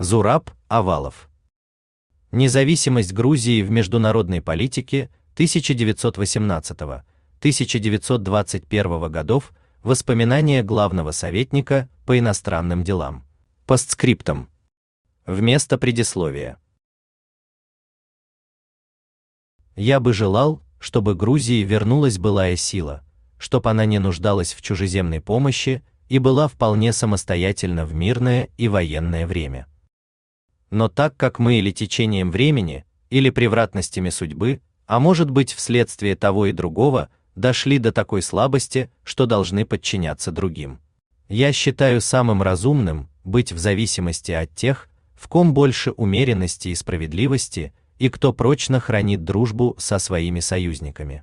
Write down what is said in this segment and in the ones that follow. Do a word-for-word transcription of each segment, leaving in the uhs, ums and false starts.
Зураб Авалов. Независимость Грузии в международной политике тысяча девятьсот восемнадцатого — тысяча девятьсот двадцать первого годов. Воспоминания главного советника по иностранным делам. Постскриптум. Вместо предисловия. Я бы желал, чтобы Грузии вернулась былая сила, чтоб она не нуждалась в чужеземной помощи и была вполне самостоятельна в мирное и военное время. Но так как мы или течением времени, или превратностями судьбы, а может быть вследствие того и другого, дошли до такой слабости, что должны подчиняться другим, я считаю самым разумным быть в зависимости от тех, в ком больше умеренности и справедливости, и кто прочно хранит дружбу со своими союзниками.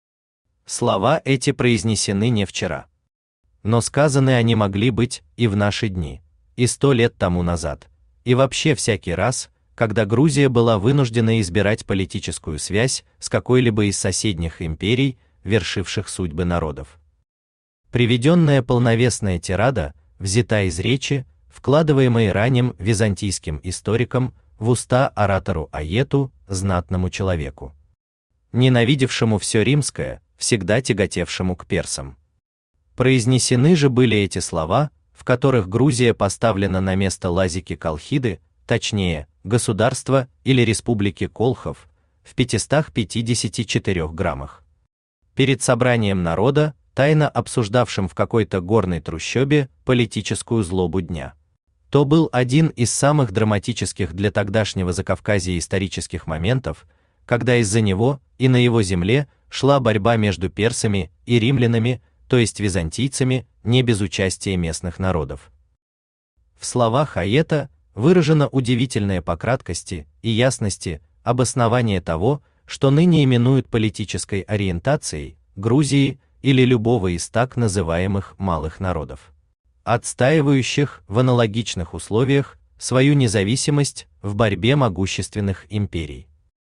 Слова эти произнесены не вчера, но сказаны они могли быть и в наши дни, и сто лет тому назад, и вообще всякий раз, когда Грузия была вынуждена избирать политическую связь с какой-либо из соседних империй, вершивших судьбы народов. Приведенная полновесная тирада взята из речи, вкладываемой ранним византийским историком в уста оратору Аету, знатному человеку, ненавидевшему все римское, всегда тяготевшему к персам. Произнесены же были эти слова, в которых Грузия поставлена на место Лазики Колхиды, точнее, государства или республики Колхов, в пятистах пятидесяти четырёх граммах. Перед собранием народа, тайно обсуждавшим в какой-то горной трущобе политическую злобу дня. То был один из самых драматических для тогдашнего Закавказья исторических моментов, когда из-за него и на его земле шла борьба между персами и римлянами, то есть византийцами, не без участия местных народов. В словах Аета выражено удивительное по краткости и ясности обоснование того, что ныне именуют политической ориентацией Грузии или любого из так называемых малых народов, отстаивающих в аналогичных условиях свою независимость в борьбе могущественных империй.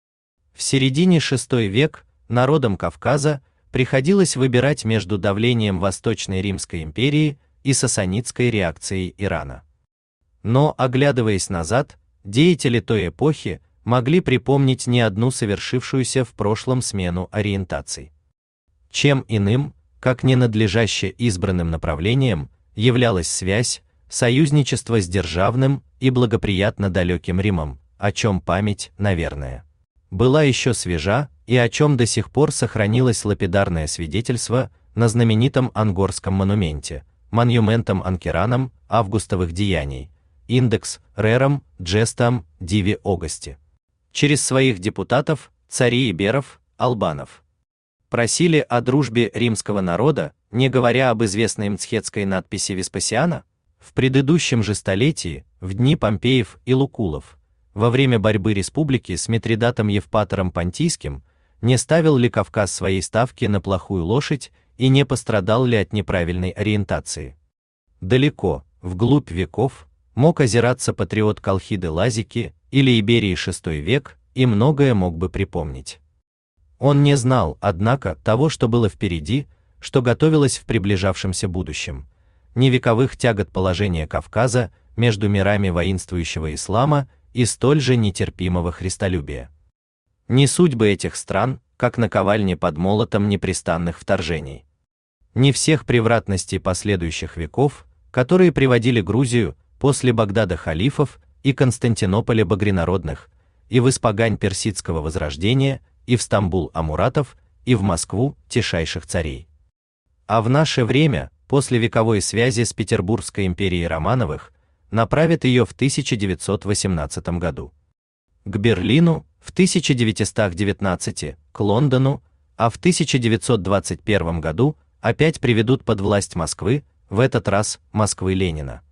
В середине шестого века народам Кавказа приходилось выбирать между давлением Восточной Римской империи и сасанидской реакцией Ирана. Но, оглядываясь назад, деятели той эпохи могли припомнить не одну совершившуюся в прошлом смену ориентаций. Чем иным, как ненадлежаще избранным направлением, являлась связь, союзничество с державным и благоприятно далеким Римом, о чем память, наверное, была еще свежа и о чем до сих пор сохранилось лапидарное свидетельство на знаменитом Ангорском монументе, монументом Анкеранам августовых деяний, индекс рерам джестам диви огости. Через своих депутатов, царей иберов, албанов, просили о дружбе римского народа, не говоря об известной мцхетской надписи Веспасиана. В предыдущем же столетии, в дни Помпеев и Лукулов, во время борьбы республики с Митридатом Евпатором Понтийским, не ставил ли Кавказ своей ставки на плохую лошадь и не пострадал ли от неправильной ориентации. Далеко, вглубь веков, мог озираться патриот Колхиды Лазики или Иберии шестой век и многое мог бы припомнить. Он не знал, однако, того, что было впереди, что готовилось в приближавшемся будущем, ни вековых тягот положения Кавказа между мирами воинствующего ислама и столь же нетерпимого христолюбия. Ни судьбы этих стран, как наковальни под молотом непрестанных вторжений. Ни всех превратностей последующих веков, которые приводили Грузию после Багдада халифов и Константинополя багрянародных, и в испогань персидского возрождения, и в Стамбул амуратов, и в Москву тишайших царей. А в наше время, после вековой связи с Петербургской империей Романовых, направят ее в тысяча девятьсот восемнадцатом году к Берлину, в тысяча девятьсот девятнадцатом к Лондону, а в тысяча девятьсот двадцать первом году опять приведут под власть Москвы, в этот раз Москвы Ленина.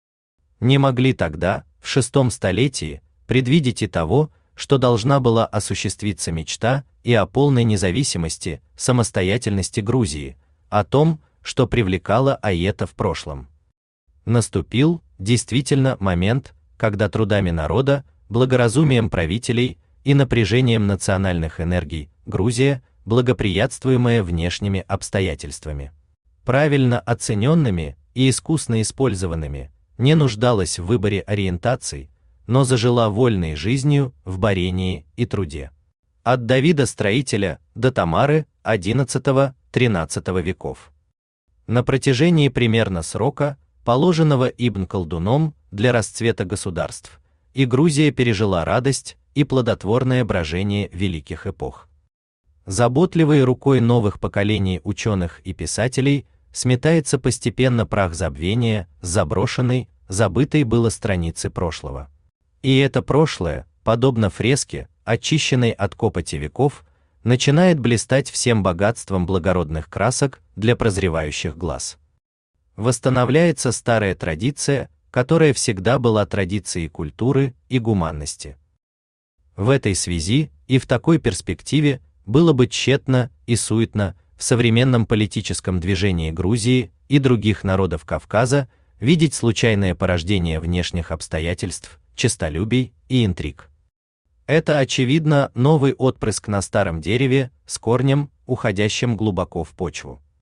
Не могли тогда, в шестом столетии, предвидеть и того, что должна была осуществиться мечта и о полной независимости, самостоятельности Грузии, о том, что привлекало Аета в прошлом. Наступил, действительно, момент, когда трудами народа, благоразумием правителей и напряжением национальных энергий Грузия, благоприятствуемая внешними обстоятельствами, правильно оцененными и искусно использованными, не нуждалась в выборе ориентаций, но зажила вольной жизнью в борении и труде. От Давида Строителя до Тамары одиннадцатого-тринадцатого веков. На протяжении примерно срока, положенного Ибн Колдуном для расцвета государств, и Грузия пережила радость и плодотворное брожение великих эпох. Заботливой рукой новых поколений ученых и писателей сметается постепенно прах забвения с заброшенной, забытой было страницы прошлого. И это прошлое, подобно фреске, очищенной от копоти веков, начинает блистать всем богатством благородных красок для прозревающих глаз. Восстанавливается старая традиция, которая всегда была традицией культуры и гуманности. В этой связи и в такой перспективе было бы тщетно и суетно в современном политическом движении Грузии и других народов Кавказа видеть случайное порождение внешних обстоятельств, честолюбий и интриг. Это, очевидно, новый отпрыск на старом дереве с корнем, уходящим глубоко в почву.